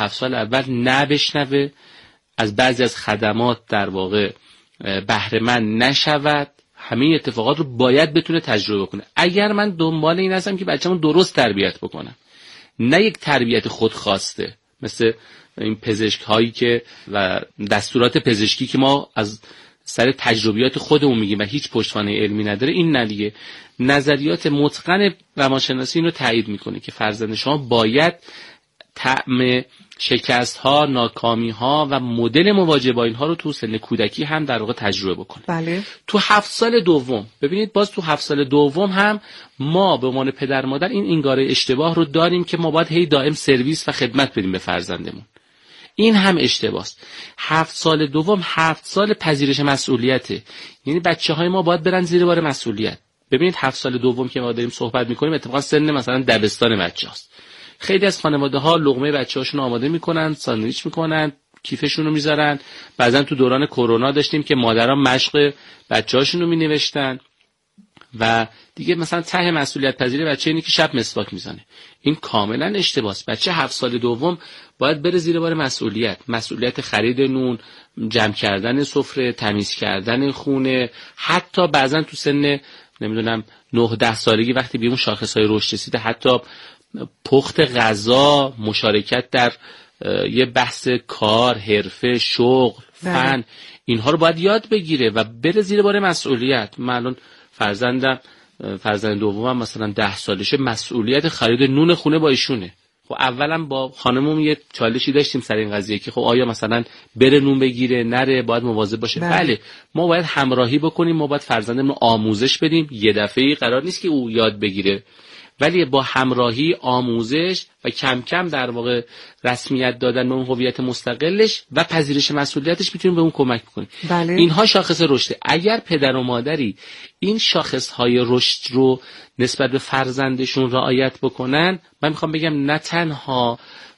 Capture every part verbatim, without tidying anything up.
هفت سال اول نه بشنوه، از بعضی از خدمات در واقع بهره مند نشود، همه اتفاقات رو باید بتونه تجربه کنه. اگر من دنبال این هستم که بچه‌مون درست تربیت بکنم، نه یک تربیت خودخواسته مثل این پزشک هایی که و دستورات پزشکی که ما از سر تجربیات خودمون میگیم و هیچ پشتوانه علمی نداره، این نه دیگه. نظریات متقن روانشناسی اینو تایید میکنه که فرزند شما باید طعم شکست ها، ناکامی ها و مدل مواجهه با اینها رو تو سن کودکی هم در واقع تجربه بکنه. بله. تو هفت سال دوم ببینید، باز تو هفت سال دوم هم ما به عنوان پدر مادر این انگاره اشتباه رو داریم که ما باید هی دائم سرویس و خدمت بدیم به فرزندمون. این هم اشتباهست. هفت سال دوم هفت سال پذیرش مسئولیته، یعنی بچه های ما باید برن زیر بار مسئولیت. ببینید هفت سال دوم که ما داریم صحبت میکنیم اتفاقا سن مثلا دبستان بچه هاست. خیلی از خانواده ها لقمه بچه هاشون آماده میکنن، ساندویچ میکنن، کیفشون رو میذارن. بعضا تو دوران کرونا داشتیم که مادران مشق بچه هاشون رو مینوشتن و دیگه مثلا ته مسئولیت پذیری بچه اینه که شب مسواک میزنه. این کاملا اشتباهه. بچه هفت سال دوم باید بره زیر بار مسئولیت، مسئولیت خرید نون، جمع کردن سفره، تمیز کردن خونه، حتی بعضا تو سن نمیدونم نه ده سالگی وقتی به اون شاخصهای رشد رسیده حتی پخت غذا، مشارکت در یه بحث کار، حرفه، شغل، فن، اینها رو باید یاد بگیره و بره زیر بار مسئولیت. من الان فرزندم فرزند دومم مثلا ده سالشه، مسئولیت خرید نون خونه با ایشونه. خب اولا با خانمم یه چالشی داشتیم سر این قضیه که خب آیا مثلا بره نون بگیره نره، باید مواظب باشه. بله. بله ما باید همراهی بکنیم، ما باید فرزندمون آموزش بدیم. یه دفعه‌ای قرار نیست که او یاد بگیره، ولی با همراهی، آموزش و کم کم در واقع رسمیت دادن به اون هویت مستقلش و پذیرش مسئولیتش میتونیم به اون کمک بکنیم. بله. اینها شاخص رشده. اگر پدر و مادری این شاخصهای رشد رو نسبت به فرزندشون رعایت بکنن، من میخوام بگم نه تنها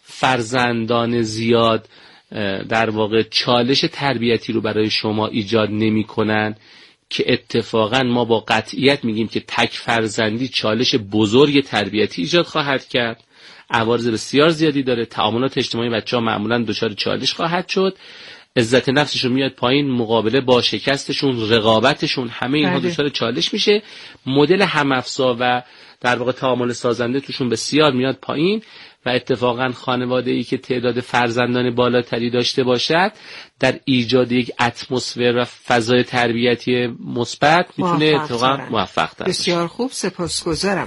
فرزندان زیاد در واقع چالش تربیتی رو برای شما ایجاد نمیکنن، که اتفاقا ما با قطعیت میگیم که تک فرزندی چالش بزرگ تربیتی ایجاد خواهد کرد، عوارض بسیار زیادی داره، تعاملات اجتماعی بچه‌ها معمولا دچار چالش خواهد شد، عزت نفسشون میاد پایین، مقابله با شکستشون، رقابتشون، همه اینها دچار چالش میشه، مدل هم‌افزا و در واقع تعامل سازنده توشون بسیار میاد پایین و اتفاقا خانواده‌ای که تعداد فرزندان بالاتری داشته باشد در ایجاد یک اتمسفر و فضای تربیتی مثبت میتونه اتفاقا موفق تر. بسیار خوب، سپاسگزارم.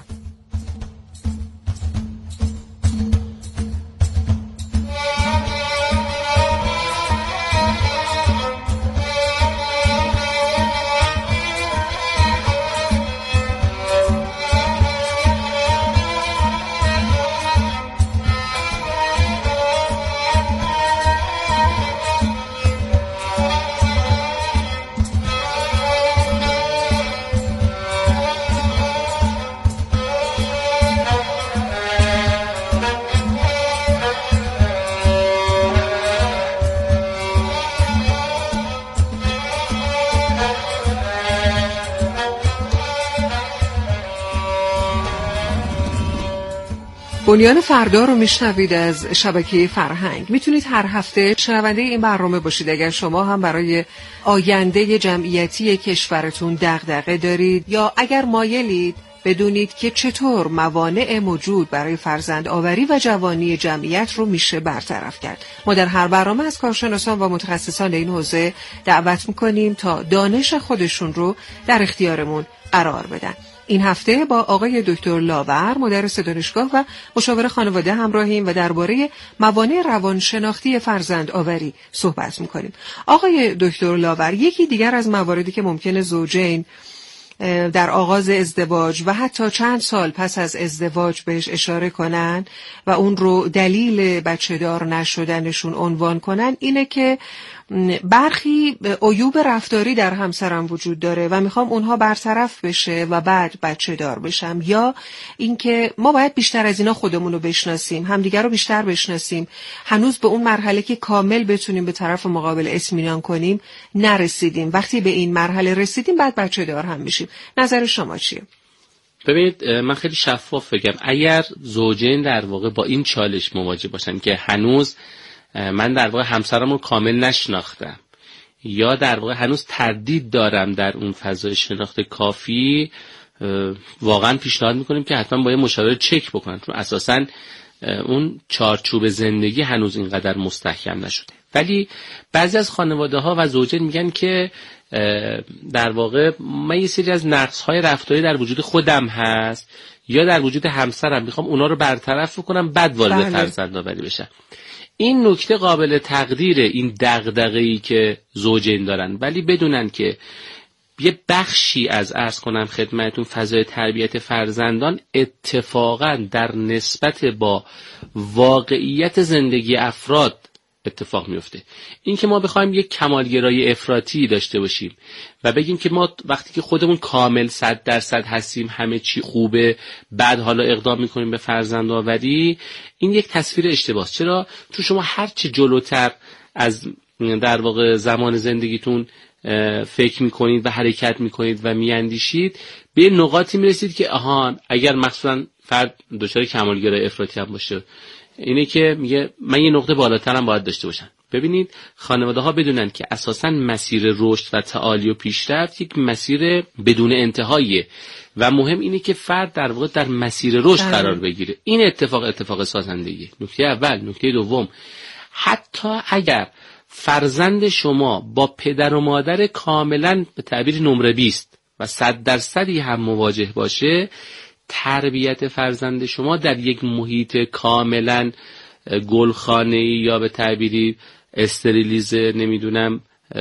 بنیان فردا رو میشنوید از شبکه فرهنگ. میتونید هر هفته شنونده این برنامه باشید اگر شما هم برای آینده جمعیتی کشورتون دغدغه دارید یا اگر مایلید بدونید که چطور موانع موجود برای فرزند آوری و جوانی جمعیت رو میشه برطرف کرد. ما در هر برنامه از کارشناسان و متخصصان این حوزه دعوت میکنیم تا دانش خودشون رو در اختیارمون قرار بدن. این هفته با آقای دکتر لاور، مدرس دانشگاه و مشاور خانواده همراهیم و درباره موانع روانشناختی فرزند آوری صحبت میکنیم. آقای دکتر لاور، یکی دیگر از مواردی که ممکنه زوجین در آغاز ازدواج و حتی چند سال پس از ازدواج بهش اشاره کنن و اون رو دلیل بچه دار نشدنشون عنوان کنن اینه که برخی عیوب رفتاری در همسرم وجود داره و میخوام اونها برطرف بشه و بعد بچه دار بشم، یا اینکه ما باید بیشتر از اینا خودمون رو بشناسیم، همدیگر رو بیشتر بشناسیم، هنوز به اون مرحله که کامل بتونیم به طرف مقابل اطمینان کنیم نرسیدیم. وقتی به این مرحله رسیدیم بعد بچه دار هم میشیم. نظر شما چیه؟ ببینید من خیلی شفاف بگم، اگر زوجین در واقع با این چالش مواجه باشن که هنوز من در واقع همسرم رو کامل نشناختم یا در واقع هنوز تردید دارم در اون فضای شناخت کافی، واقعا پیشنهاد میکنیم که حتما با یه مشاور چک بکنن، چون اساساً اون چارچوب زندگی هنوز اینقدر مستحکم نشده. ولی بعضی از خانواده ها و زوجین میگن که در واقع من یه سری از نقص های رفتاری در وجود خودم هست یا در وجود همسرم، میخوام اونا رو برطرف بکنم بعد وارد بله. فرزندآوری بشم. این نکته قابل تقدیره، این دغدغه‌ای که زوجین دارن، ولی بدونن که یه بخشی از عرض کنم خدمتون فضای تربیت فرزندان اتفاقا در نسبت با واقعیت زندگی افراد اتفاق میفته. این که ما بخوایم یک کمالگرایی افراطی داشته باشیم و بگیم که ما وقتی که خودمون کامل صد درصد هستیم همه چی خوبه بعد حالا اقدام میکنیم به فرزندآوری، این یک تصویر اشتباهه. چرا؟ چون شما هر چی جلوتر از در واقع زمان زندگیتون فکر میکنید و حرکت میکنید و میاندیشید به نقاطی میرسید که آها اگر مثلا فرد دچار کمالگرایی افراطی هم باشه، اینه که میگه من یه نقطه بالاترم باید داشته باشم. ببینید خانواده ها بدونن که اساساً مسیر رشد و تعالی و پیشرفت یک مسیر بدون انتهاییه و مهم اینه که فرد در واقع در مسیر رشد قرار بگیره. این اتفاق اتفاق سازندگیه. نکته اول. نکته دوم، حتی اگر فرزند شما با پدر و مادر کاملاً به تعبیر نمره بیست و صد درصدی هم مواجه باشه، تربیت فرزند شما در یک محیط کاملاً گلخانه‌ای یا به تعبیری استریلیزه نمیدونم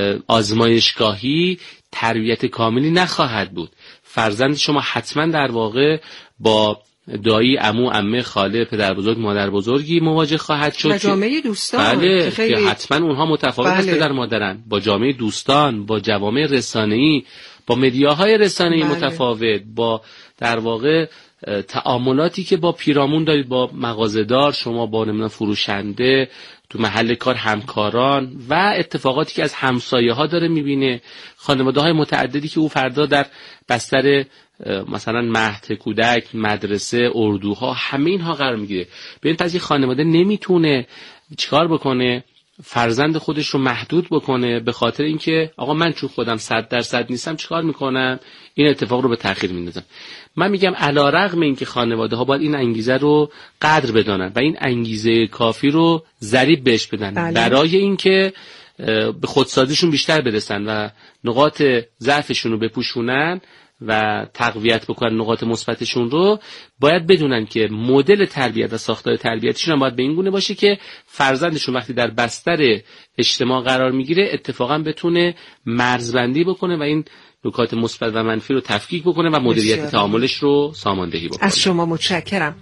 آزمایشگاهی تربیت کاملی نخواهد بود. فرزند شما حتما در واقع با دایی، عمو، عمه، خاله، پدر بزرگ، مادر بزرگی مواجه خواهد شد و جامعه دوستان. بله خیلی... که حتما اونها متفاوت بله. از پدر مادرن، با جامعه دوستان، با جوامع رسانه‌ای، با مدیاهای رسانه‌ای بله. متفاوت، با در واقع تعاملاتی که با پیرامون دارید، با مغازه‌دار، شما با نمیدونم فروشنده، تو محل کار همکاران و اتفاقاتی که از همسایه‌ها داره میبینه، خانواده‌های متعددی که او فردا در بستر مثلا مهد کودک، مدرسه، اردوها، همه اینها قرار میگیره. ببین پس یه خانواده نمیتونه چیکار بکنه؟ فرزند خودش رو محدود بکنه به خاطر اینکه آقا من چون خودم صد درصد نیستم چیکار میکنم؟ این اتفاق رو به تأخیر میندازم. من میگم علیرغم اینکه خانواده ها باید این انگیزه رو قدر بدانن و این انگیزه کافی رو ضریب بهش بدن بله. برای اینکه به خودسازیشون بیشتر برسن و نقاط ضعفشون رو بپوشونن و تقویت بکنن نقاط مثبتشون رو، باید بدونن که مدل تربیت و ساختار تربیتیشون هم باید به این گونه باشه که فرزندشون وقتی در بستر اجتماع قرار میگیره اتفاقا بتونه مرزبندی بکنه و این نکات مثبت و منفی رو تفکیک بکنه و مدیریت تعاملش رو ساماندهی بکنه. از شما متشکرم.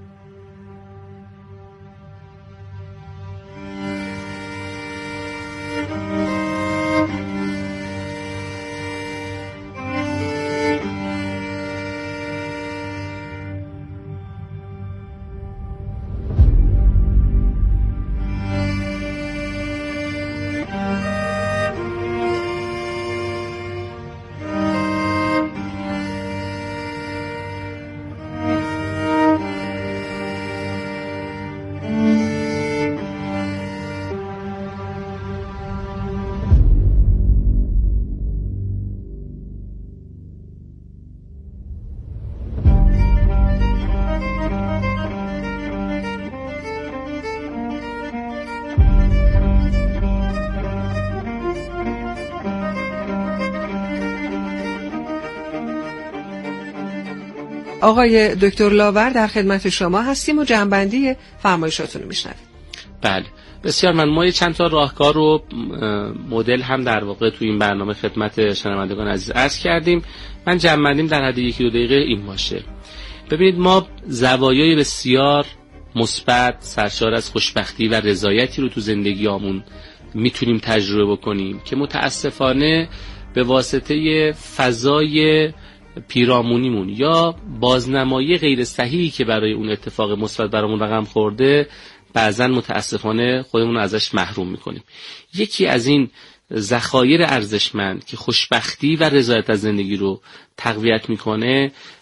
آقای دکتر لاور در خدمت شما هستیم و جنبندی فرمایشاتون رو میشنویم. بله بسیار من ما چند تا راهکار و مدل هم در واقع تو این برنامه خدمت شنوندگان عزیز عرض کردیم. من جنبندیم در حد یکی دو دقیقه این باشه. ببینید ما زوایای بسیار مثبت سرشار از خوشبختی و رضایتی رو تو زندگیامون میتونیم تجربه بکنیم که متاسفانه به واسطه فضای پیرامونیمون یا بازنمایی غیر صحیحی که برای اون اتفاق مثبت برامون رقم خورده بعضا متاسفانه خودمون رو ازش محروم میکنیم. یکی از این ذخایر ارزشمند که خوشبختی و رضایت از زندگی رو تقویت میکنه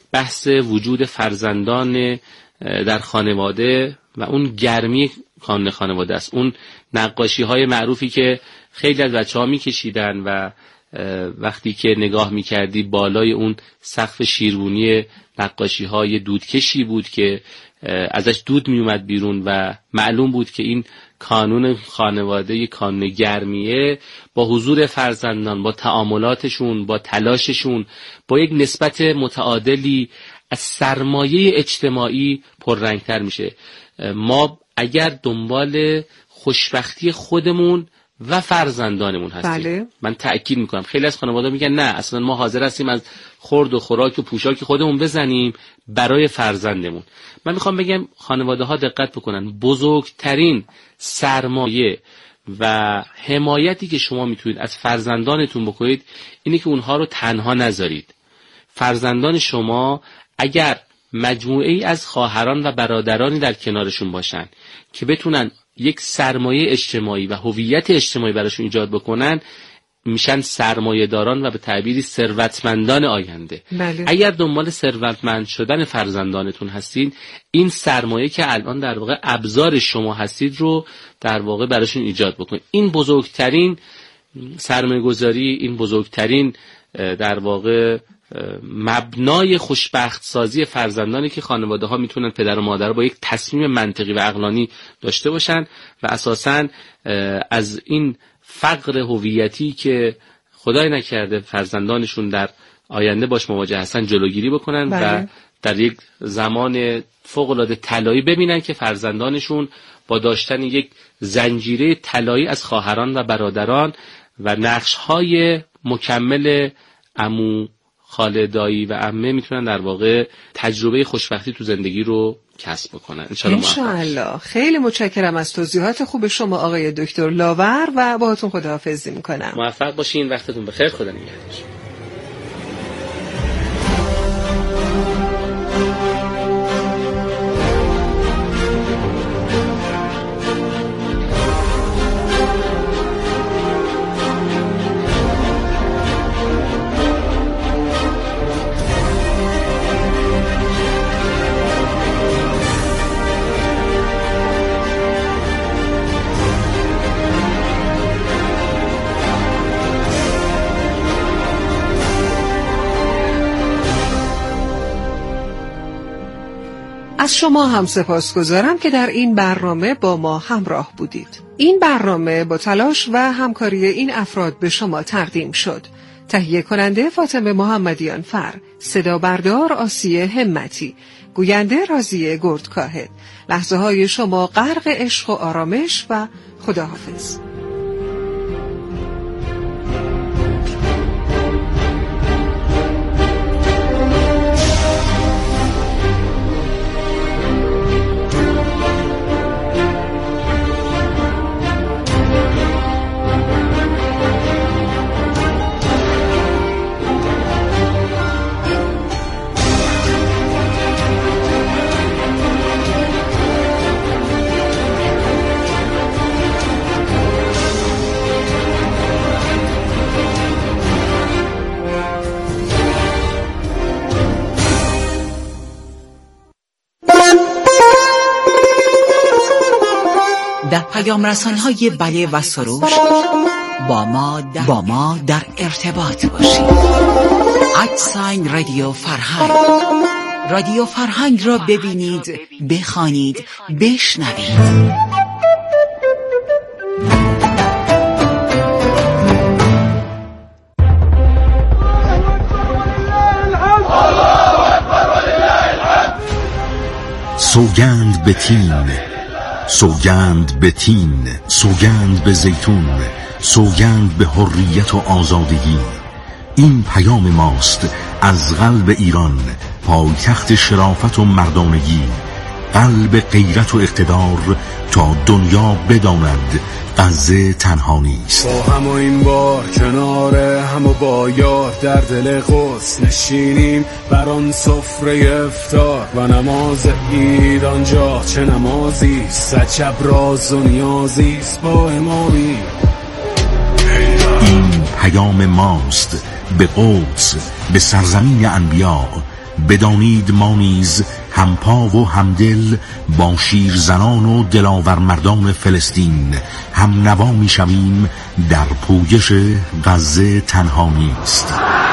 بحث وجود فرزندان در خانواده و اون گرمی کانون خانواده است. اون نقاشی های معروفی که خیلی از بچه ها می کشیدن و وقتی که نگاه می کردی بالای اون سقف شیروانی نقاشی های دودکشی بود که ازش دود می اومد بیرون و معلوم بود که این کانون خانواده کانون گرمیه، با حضور فرزندان، با تعاملاتشون، با تلاششون، با یک نسبت متعادلی از سرمایه اجتماعی پررنگتر میشه. ما اگر دنبال خوشبختی خودمون و فرزندانمون هستیم، بله. من تأکید میکنم خیلی از خانواده میگن نه اصلا ما حاضر هستیم از خورد و خوراک و پوشاک خودمون بزنیم برای فرزندمون. من میخوام بگم خانواده ها دقت بکنن، بزرگترین سرمایه و حمایتی که شما میتونید از فرزندانتون بکنید اینه که اونها رو تنها نذارید. فرزندان شما اگر مجموعه ای از خواهران و برادرانی در کنارشون باشن که بتونن یک سرمایه اجتماعی و هویت اجتماعی براشون ایجاد بکنن، میشن سرمایه داران و به تعبیری ثروتمندان آینده. بله. اگر دنبال ثروتمند شدن فرزندانتون هستین، این سرمایه که الان در واقع ابزار شما هستید رو در واقع براشون ایجاد بکنید. این بزرگترین سرمایه گذاری، این بزرگترین در واقع مبنای خوشبخت سازی فرزندانی که خانواده ها میتونن پدر و مادر با یک تصمیم منطقی و عقلانی داشته باشن و اساساً از این فقر هویتی که خدای نکرده فرزندانشون در آینده باش مواجه هستن جلوگیری بکنن. بله. و در یک زمان فوق‌العاده طلایی ببینن که فرزندانشون با داشتن یک زنجیره طلایی از خواهران و برادران و نقش‌های مکمل عمو، خاله، دایی و عمه میتونن در واقع تجربه خوشبختی تو زندگی رو کسب بکنن. انشاءالله. خیلی متشکرم از توضیحات خوب شما آقای دکتر لاور و باهاتون خداحافظی میکنم. موفق باشین، وقتتون بخیر، خدا نگهدار. از شما هم سپاسگزارم که در این برنامه با ما همراه بودید. این برنامه با تلاش و همکاری این افراد به شما تقدیم شد. تهیه کننده فاطمه محمدیان فر، صدا بردار آسیه همتی، گوینده راضیه گردکاهد. لحظه های شما غرق عشق و آرامش و خداحافظ. در پیام رسان‌های بله و سروش با ما در, با ما در ارتباط باشید. ادساین رادیو فرهنگ. رادیو فرهنگ را ببینید، بخوانید، بشنوید. سوگند به تین، سوگند به تین، سوگند به زیتون، سوگند به حریت و آزادگی. این پیام ماست از قلب ایران، پایتخت شرافت و مردانگی، قلب غیرت و اقتدار، تا دنیا بداند غزه تنها نیست. با هم و این بار کنار هم و با یار در دل قدس نشینیم بر آن سفره افطار و نماز عید آنجا چه نمازی سچب راز و نیازیست با امامی. این پیام ماست به قدس، به سرزمین انبیا، بدانید ما نیز همپا و همدل با شیرزنان و دلاور مردان فلسطین هم نوا می شویم در پویش غزه تنها نیست.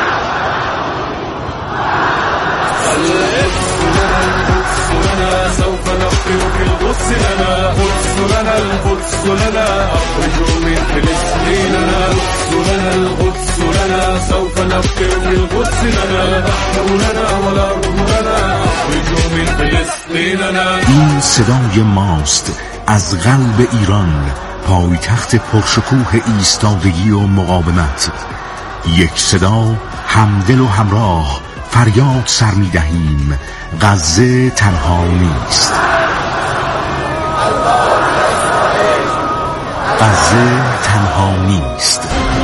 القدس لنا القدس لنا القدس لنا أخرجوا من فلسطيننا القدس لنا القدس لنا سوف نفكر بالقدس لنا نحن لنا والأرض لنا أخرجوا من فلسطيننا. این صدای ماست از قلب ایران، پایتخت پرشکوه ایستادگی و مقاومت. یک صدا، همدل و همراه، فریاد سر می دهیم غزه تنها نیست. غزه تنها نیست.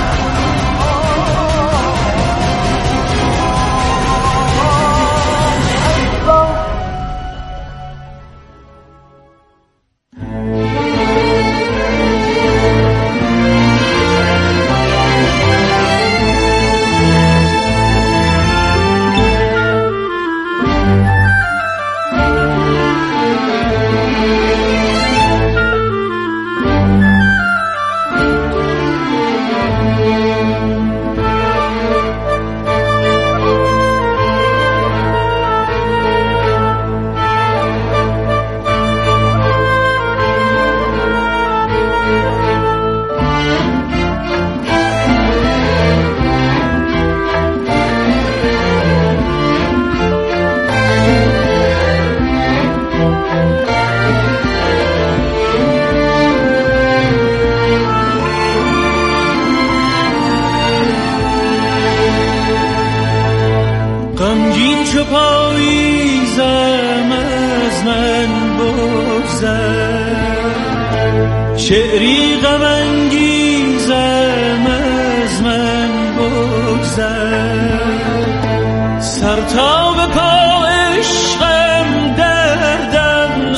شعری غم انگیزم از من بگذر، سر تا به پا عشقم دردم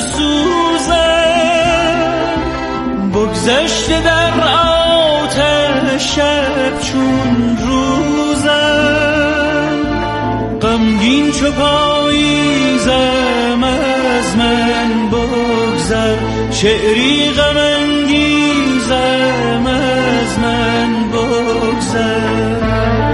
سوزم، بگذشته در آتش شب چون روزم، غمگین چو پاییزم از من بگذر، شعری غم انگیزم از من بگذر.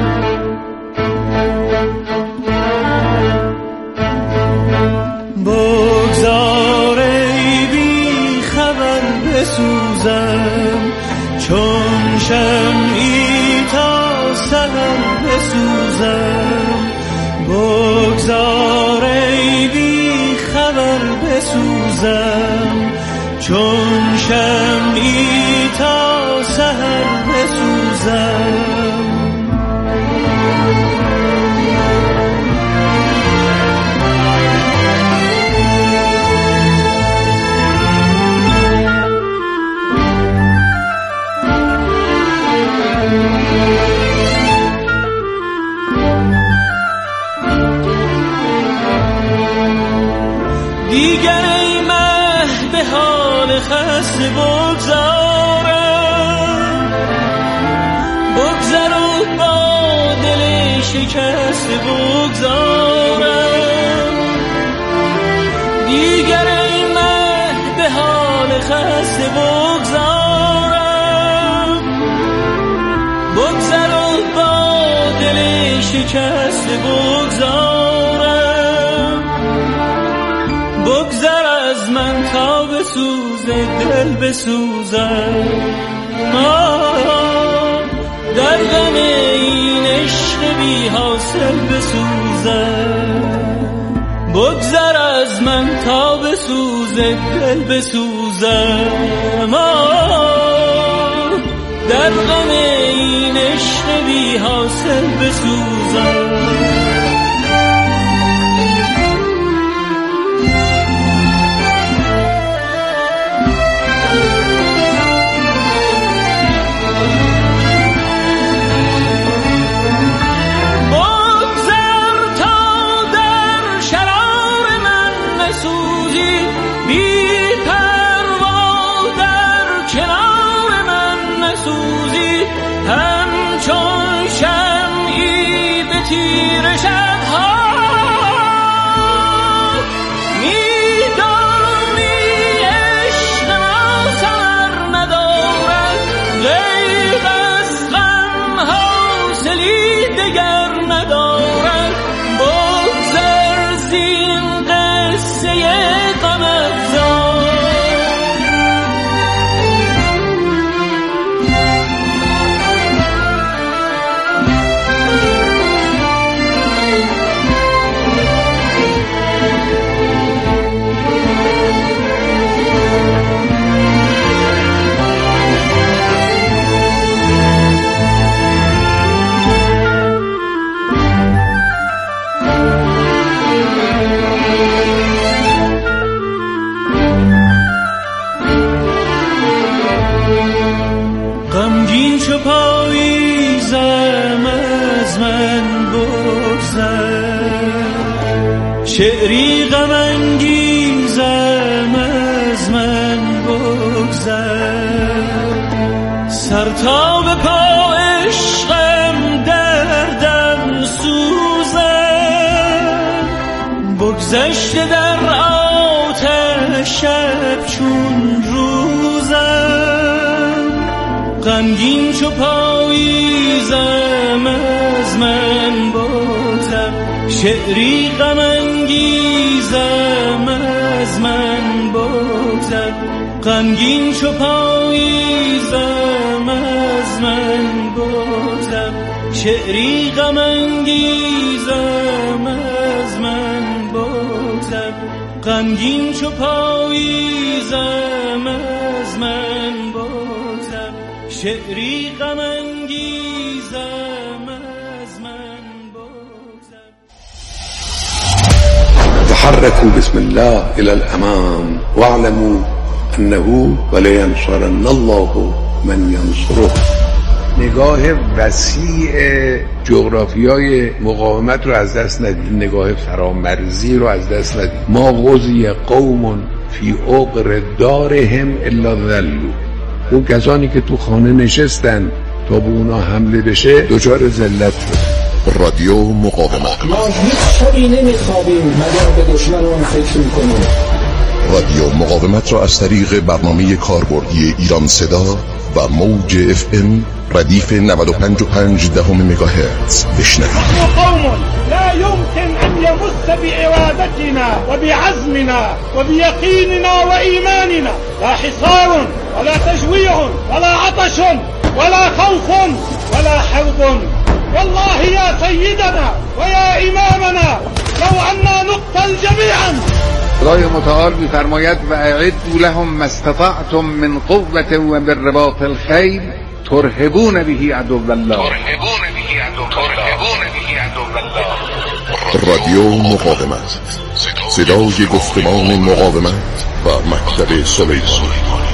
بگذار ای بی خبر بسوزم، چون شمعی تا سحر بسوزم، بگذار ای بی خبر بسوزم، چون شمعی تا سحر بسوزم. دیگر ای مه به حال خسته بگذارم، بگذر و با دل شکسته بگذارم، دیگر ای مه به حال خسته بگذارم، بگذر و با دل شکسته بگذارم، بگذر از من تا بسوز دل بسوزم، در غم این عشق بی حاصل بسوزم، بگذر از من تا بسوز دل بسوزم، در غم این عشق بی حاصل بسوزم. همچون شمعی به تیر شبها چو پاییزم از من بگذر، شعری غم انگیزم از من بگذر، سر تا به پا عشقم دردم سوزم، بگذشته در آتش شب چون روزم، غمگین چو پاییزم از من بگذر، شعری غم انگیزم از من بگذر، غمگین چو پاییزم از من بگذر، شعری غم انگیزم از من بگذر، غمگین چو پاییزم از من بگذر، شعری غم انگیزم از من بگذر. تحركوا بسم الله الى الامام واعلموا انه ولینصرن الله من ینصره. نگاه وسیع جغرافیای مقاومت رو از دست ندید، نگاه فرامرزی رو از دست ندید. ما غزی قوم فی عقر دارهم الا ذلوا. اون کسانی که تو خانه نشستن تا به اونا حمله بشه دچار ذلت شد. رادیو مقاومت. ما هیچ شبی نمیخوابیم مگر به دشمنان فکر میکنیم. رادیو مقاومت را از طریق برنامه کاربردی ایران صدا و موج اف ام ردیف نود و پنج و پنج دهم مگاهرتز بشنوید. قوم لا يمكن ان يمس بإرادتنا وبعزمنا وبيقيننا وإيماننا، لا حصار ولا تجويع ولا عطش ولا خوف ولا حرب. والله يا سيدنا ويا إمامنا لو أننا نقتل جميعا. خدای متعال می‌فرماید و اعدوا لهم ما استطعتم من قوة و من رباط الخیل ترهبون به عدو الله. ترهبون به عدو الله. رادیو مقاومت، صدای گفتمان مقاومت و مکتب سلیمانی.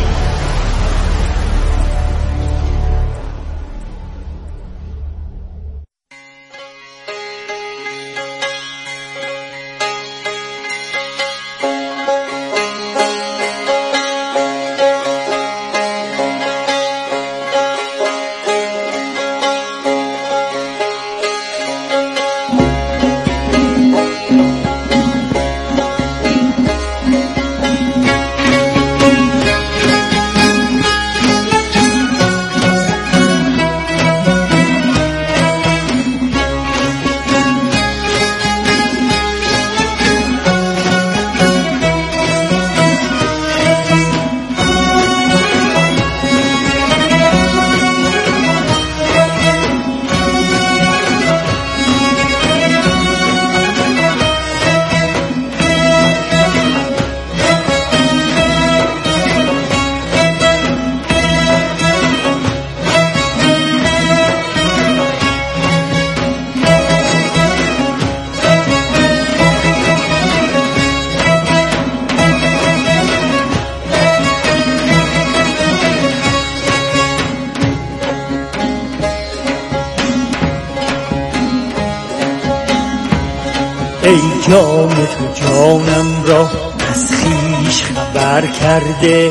ای جان تو جانم را از خویش خبر کرده،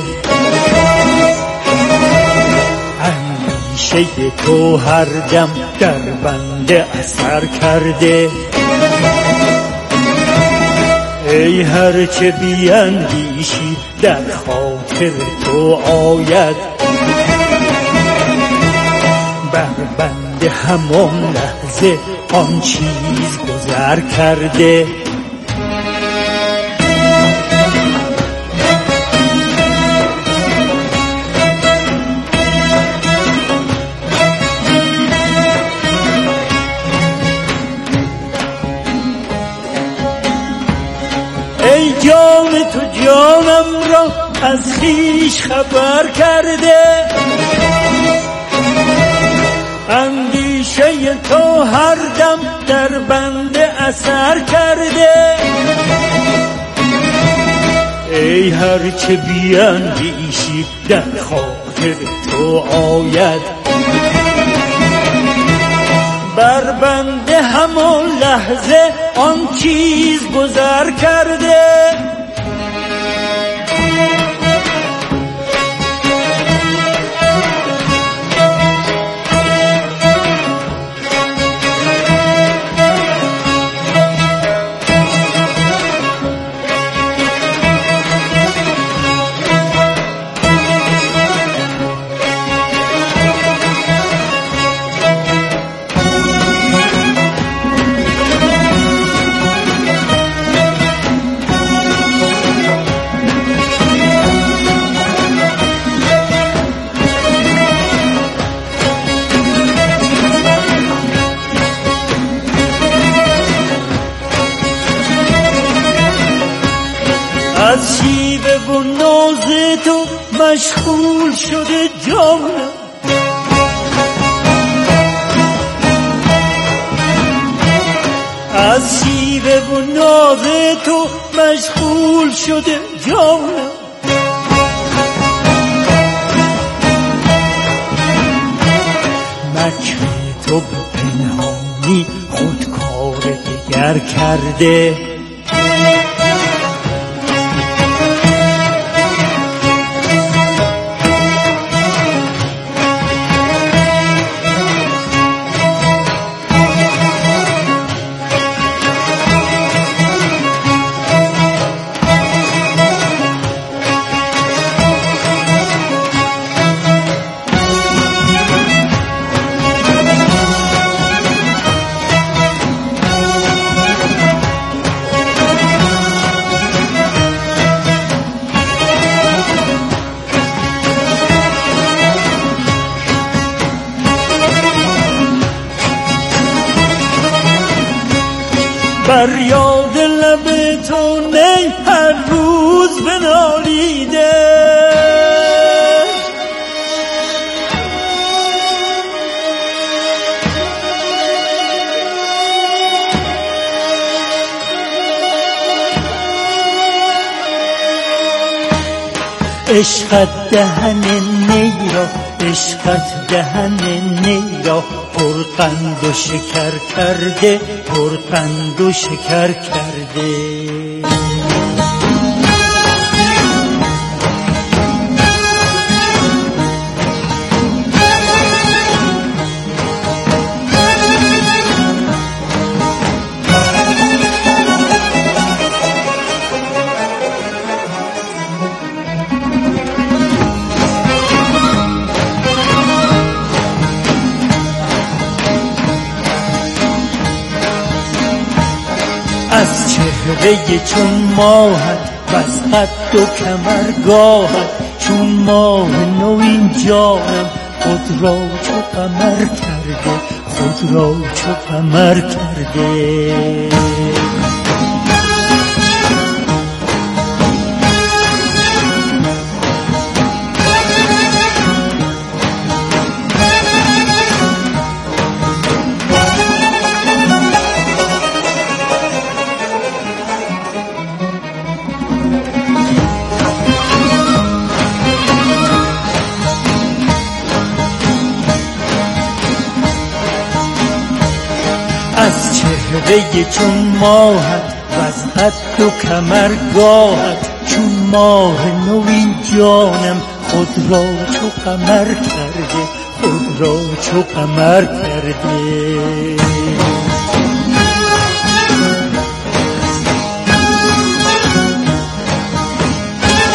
اندیشه تو هر دم در بنده اثر کرده. ای هر چه بیندیشی در خاطر تو آید، بر بنده همان لحظه آن چیز گذر کرده. ای جان تو جانم را از خویش خبر کرده، اندیشه تو هر دم در بنده اثر کرده. ای هر چه بیندیشی در خاطر تو آید، بر بنده همان لحظه آن چیز گذر کرده، از شیوه و ناز تو مشغول شده جانم، از شیوه و ناز تو مشغول شده جانم، مکر تو به پنهانی خودکار دگر کرده، بر یاد لب تو نی هر روز بنالیده، عشقت دهن نی را، عشقت دهن نی را پرقند و شکر کرده، پرقند و شکر کرده. از چهره چون ماهت وز قد و کمرگاهت، چون ماه نوین جانم خود را چو قمر کرده، خود را چو قمر کرده. از چهره چون ماهت وز قد و کمرگاهت، چون ماه نوین جانم خود را چو قمر کرده، خود را چو قمر کرده.